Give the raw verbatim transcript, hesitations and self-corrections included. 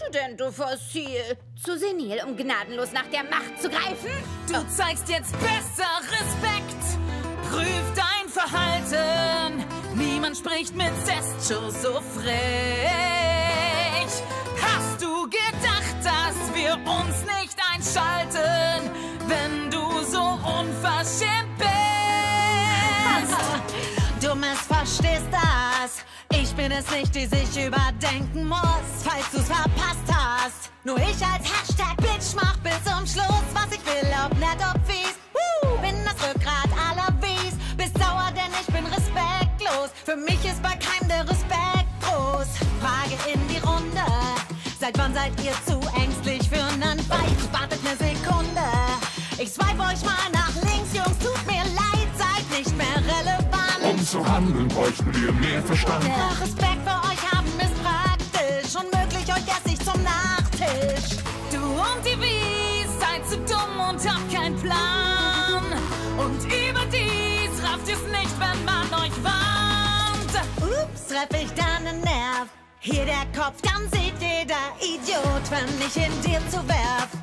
denn, du Fossil? Zu senil, um gnadenlos nach der Macht zu greifen? Du zeigst jetzt besser Respekt. Prüf dein Verhalten. Niemand spricht mit Zestcho so frech. Hast du gedacht, dass wir uns nicht einschalten, wenn du so unverschämt bist? Du missverstehst das. Ich bin es nicht, die sich überdenken muss, falls du's verpasst hast. Nur ich als Hashtag Bitch mach bis zum Schluss, was ich will, ob nett, ob fies. Woo, bin das Rückgrat aller Wies. Bist sauer, denn ich bin respektlos. Für mich ist bei keinem der Respekt groß. Frage in die Runde: Seit wann seid ihr zu ängstlich für nen Fight? Wartet ne Sekunde. Ich swipe euch mal nach links, Jungs, tut mir leid, seid nicht mehr relevant. Um zu handeln, bräuchten wir mehr Verstand. Der Respekt für euch haben ist praktisch. Unmöglich, euch esse ich zum Nachtisch. Du und die Wies seid zu dumm und habt keinen Plan. Und überdies rafft ihr's nicht, wenn man euch warnt. Ups, treff ich da nen Nerv. Hier der Kopf, dann sieht jeder Idiot, wenn ich in dir zuwerf.